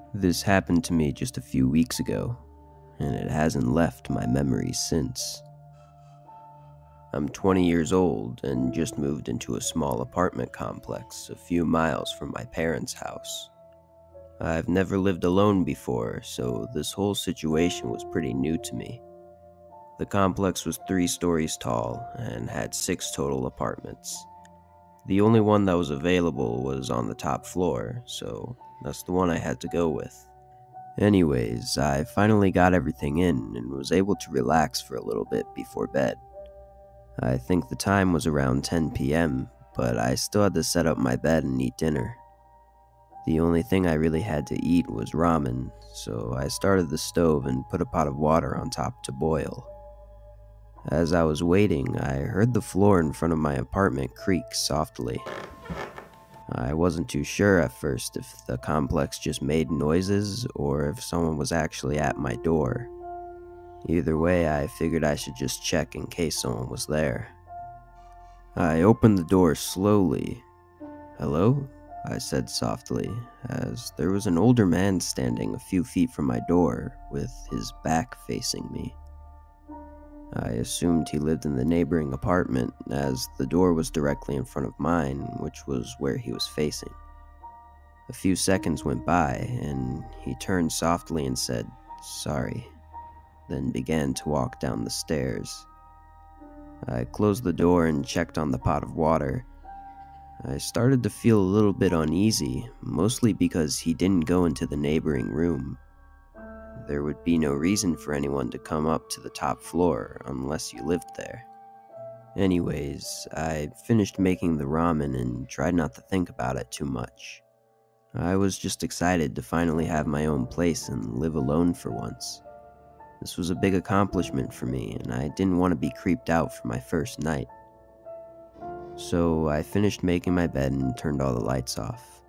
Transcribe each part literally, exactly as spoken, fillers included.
This happened to me just a few weeks ago, and it hasn't left my memory since. I'm twenty years old and just moved into a small apartment complex a few miles from my parents' house. I've never lived alone before, so this whole situation was pretty new to me. The complex was three stories tall and had six total apartments. The only one that was available was on the top floor, so that's the one I had to go with. Anyways, I finally got everything in and was able to relax for a little bit before bed. I think the time was around ten p.m., but I still had to set up my bed and eat dinner. The only thing I really had to eat was ramen, so I started the stove and put a pot of water on top to boil. As I was waiting, I heard the floor in front of my apartment creak softly. I wasn't too sure at first if the complex just made noises or if someone was actually at my door. Either way, I figured I should just check in case someone was there. I opened the door slowly. "Hello?" I said softly, as there was an older man standing a few feet from my door with his back facing me. I assumed he lived in the neighboring apartment, as the door was directly in front of mine, which was where he was facing. A few seconds went by, and he turned softly and said, "Sorry," then began to walk down the stairs. I closed the door and checked on the pot of water. I started to feel a little bit uneasy, mostly because he didn't go into the neighboring room. There would be no reason for anyone to come up to the top floor unless you lived there. Anyways, I finished making the ramen and tried not to think about it too much. I was just excited to finally have my own place and live alone for once. This was a big accomplishment for me, and I didn't want to be creeped out for my first night. So I finished making my bed and turned all the lights off.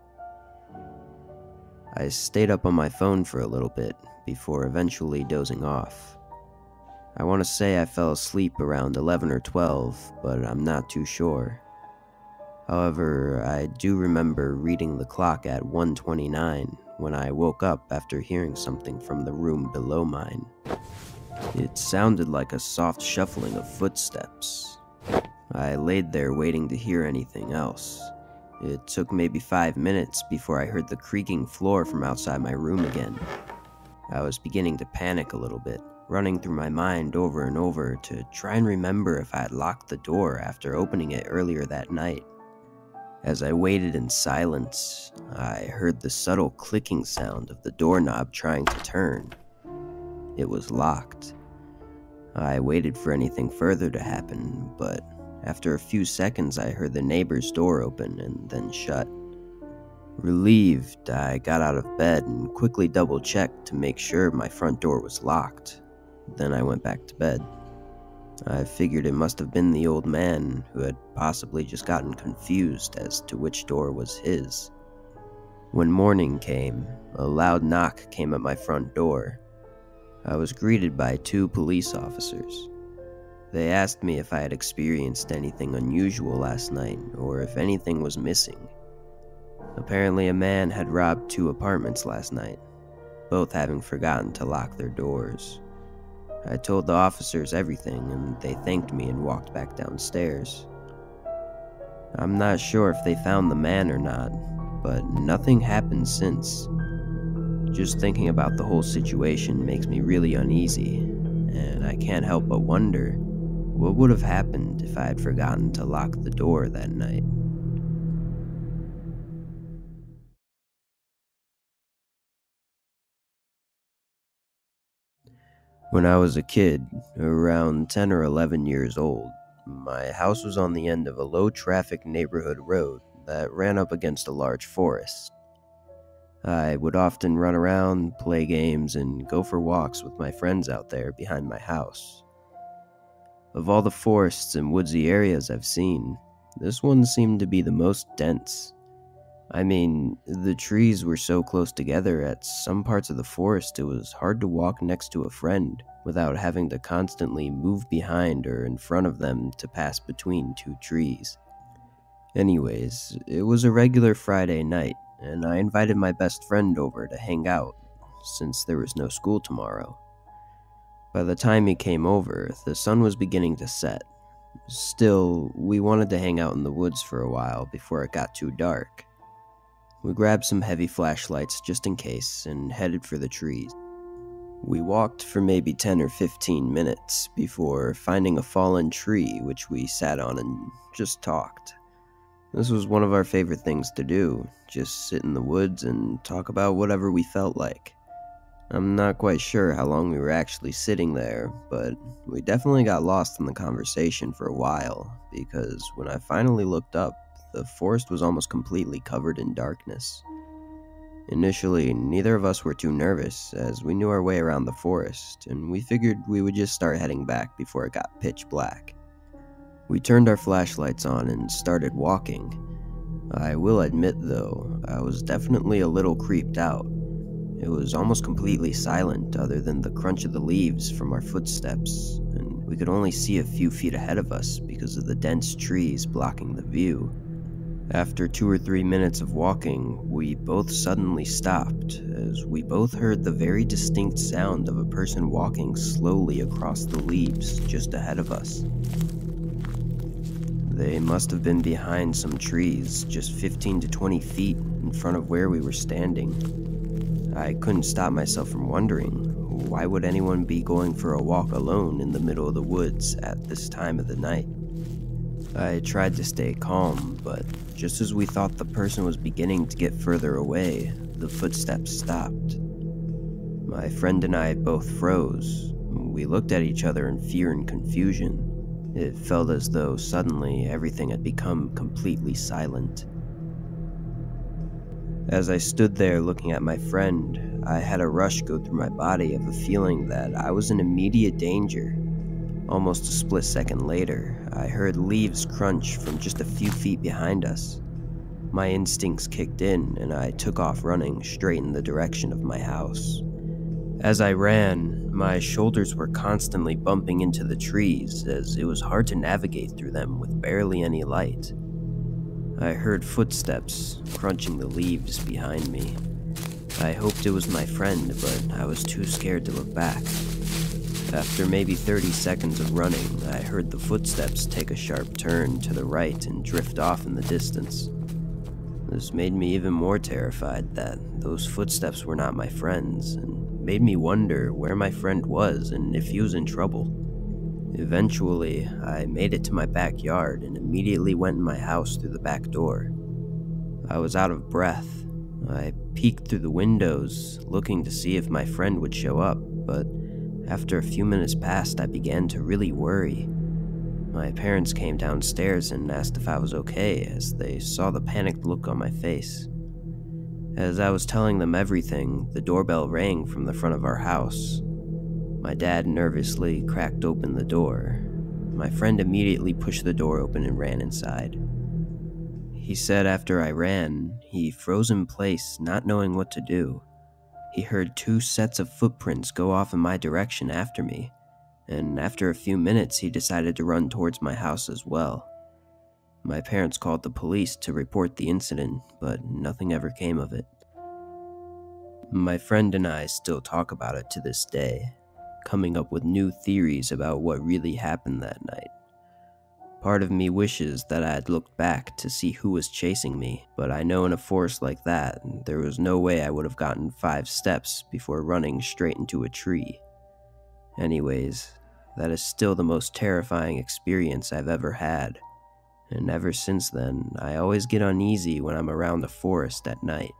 I stayed up on my phone for a little bit before eventually dozing off. I want to say I fell asleep around eleven or twelve, but I'm not too sure. However, I do remember reading the clock at one twenty-nine when I woke up after hearing something from the room below mine. It sounded like a soft shuffling of footsteps. I laid there waiting to hear anything else. It took maybe five minutes before I heard the creaking floor from outside my room again. I was beginning to panic a little bit, running through my mind over and over to try and remember if I had locked the door after opening it earlier that night. As I waited in silence, I heard the subtle clicking sound of the doorknob trying to turn. It was locked. I waited for anything further to happen, but after a few seconds I heard the neighbor's door open and then shut. Relieved, I got out of bed and quickly double-checked to make sure my front door was locked. Then I went back to bed. I figured it must have been the old man who had possibly just gotten confused as to which door was his. When morning came, a loud knock came at my front door. I was greeted by two police officers. They asked me if I had experienced anything unusual last night or if anything was missing. Apparently a man had robbed two apartments last night, both having forgotten to lock their doors. I told the officers everything, and they thanked me and walked back downstairs. I'm not sure if they found the man or not, but nothing happened since. Just thinking about the whole situation makes me really uneasy, and I can't help but wonder what would have happened if I had forgotten to lock the door that night. When I was a kid, around ten or eleven years old, my house was on the end of a low-traffic neighborhood road that ran up against a large forest. I would often run around, play games, and go for walks with my friends out there behind my house. Of all the forests and woodsy areas I've seen, this one seemed to be the most dense. I mean, the trees were so close together at some parts of the forest it was hard to walk next to a friend without having to constantly move behind or in front of them to pass between two trees. Anyways, it was a regular Friday night, and I invited my best friend over to hang out, since there was no school tomorrow. By the time he came over, the sun was beginning to set. Still, we wanted to hang out in the woods for a while before it got too dark. We grabbed some heavy flashlights just in case and headed for the trees. We walked for maybe ten or fifteen minutes before finding a fallen tree which we sat on and just talked. This was one of our favorite things to do, just sit in the woods and talk about whatever we felt like. I'm not quite sure how long we were actually sitting there, but we definitely got lost in the conversation for a while, because when I finally looked up, the forest was almost completely covered in darkness. Initially, neither of us were too nervous, as we knew our way around the forest, and we figured we would just start heading back before it got pitch black. We turned our flashlights on and started walking. I will admit, though, I was definitely a little creeped out. It was almost completely silent other than the crunch of the leaves from our footsteps, and we could only see a few feet ahead of us because of the dense trees blocking the view. After two or three minutes of walking, we both suddenly stopped, as we both heard the very distinct sound of a person walking slowly across the leaves just ahead of us. They must have been behind some trees, just fifteen to twenty feet in front of where we were standing. I couldn't stop myself from wondering, why would anyone be going for a walk alone in the middle of the woods at this time of the night? I tried to stay calm, but just as we thought the person was beginning to get further away, the footsteps stopped. My friend and I both froze. We looked at each other in fear and confusion. It felt as though suddenly everything had become completely silent. As I stood there looking at my friend, I had a rush go through my body of a feeling that I was in immediate danger. Almost a split second later, I heard leaves crunch from just a few feet behind us. My instincts kicked in, and I took off running straight in the direction of my house. As I ran, my shoulders were constantly bumping into the trees, as it was hard to navigate through them with barely any light. I heard footsteps crunching the leaves behind me. I hoped it was my friend, but I was too scared to look back. After maybe thirty seconds of running, I heard the footsteps take a sharp turn to the right and drift off in the distance. This made me even more terrified that those footsteps were not my friend's, and made me wonder where my friend was and if he was in trouble. Eventually, I made it to my backyard and immediately went in my house through the back door. I was out of breath. I peeked through the windows, looking to see if my friend would show up, but after a few minutes passed, I began to really worry. My parents came downstairs and asked if I was okay, as they saw the panicked look on my face. As I was telling them everything, the doorbell rang from the front of our house. My dad nervously cracked open the door. My friend immediately pushed the door open and ran inside. He said after I ran, he froze in place, not knowing what to do. He heard two sets of footprints go off in my direction after me, and after a few minutes he decided to run towards my house as well. My parents called the police to report the incident, but nothing ever came of it. My friend and I still talk about it to this day, coming up with new theories about what really happened that night. Part of me wishes that I had looked back to see who was chasing me, but I know in a forest like that, there was no way I would have gotten five steps before running straight into a tree. Anyways, that is still the most terrifying experience I've ever had, and ever since then, I always get uneasy when I'm around the forest at night.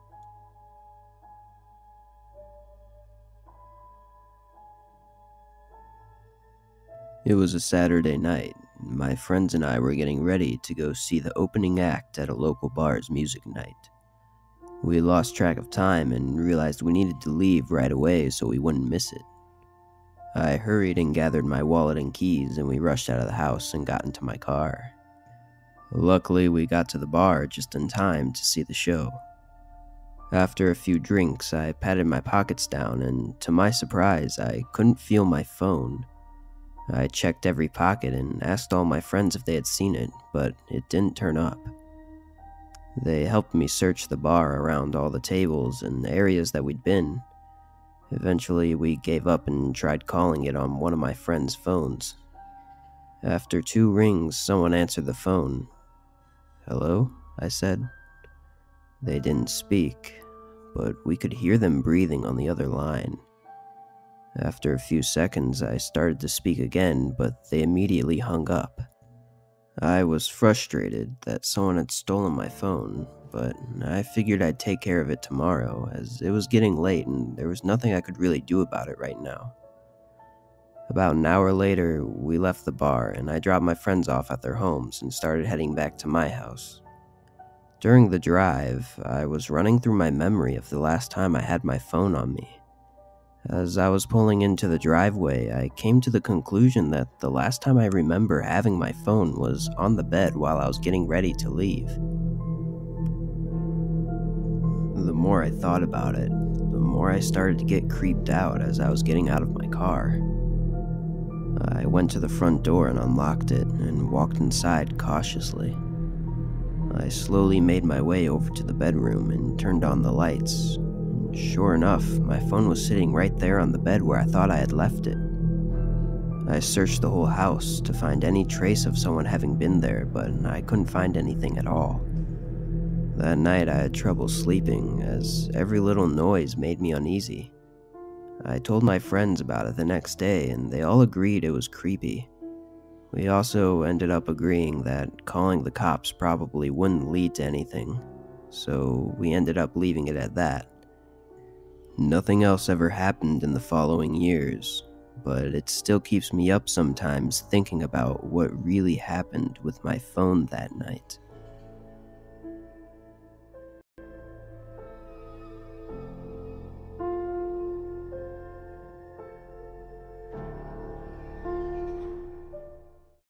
It was a Saturday night. My friends and I were getting ready to go see the opening act at a local bar's music night. We lost track of time and realized we needed to leave right away so we wouldn't miss it. I hurried and gathered my wallet and keys, and we rushed out of the house and got into my car. Luckily, we got to the bar just in time to see the show. After a few drinks, I patted my pockets down, and to my surprise, I couldn't feel my phone. I checked every pocket and asked all my friends if they had seen it, but it didn't turn up. They helped me search the bar around all the tables and areas that we'd been. Eventually, we gave up and tried calling it on one of my friend's phones. After two rings, someone answered the phone. "Hello?" I said. They didn't speak, but we could hear them breathing on the other line. After a few seconds, I started to speak again, but they immediately hung up. I was frustrated that someone had stolen my phone, but I figured I'd take care of it tomorrow, as it was getting late and there was nothing I could really do about it right now. About an hour later, we left the bar and I dropped my friends off at their homes and started heading back to my house. During the drive, I was running through my memory of the last time I had my phone on me. As I was pulling into the driveway, I came to the conclusion that the last time I remember having my phone was on the bed while I was getting ready to leave. The more I thought about it, the more I started to get creeped out as I was getting out of my car. I went to the front door and unlocked it and walked inside cautiously. I slowly made my way over to the bedroom and turned on the lights. Sure enough, my phone was sitting right there on the bed where I thought I had left it. I searched the whole house to find any trace of someone having been there, but I couldn't find anything at all. That night I had trouble sleeping, as every little noise made me uneasy. I told my friends about it the next day, and they all agreed it was creepy. We also ended up agreeing that calling the cops probably wouldn't lead to anything, so we ended up leaving it at that. Nothing else ever happened in the following years, but it still keeps me up sometimes thinking about what really happened with my phone that night.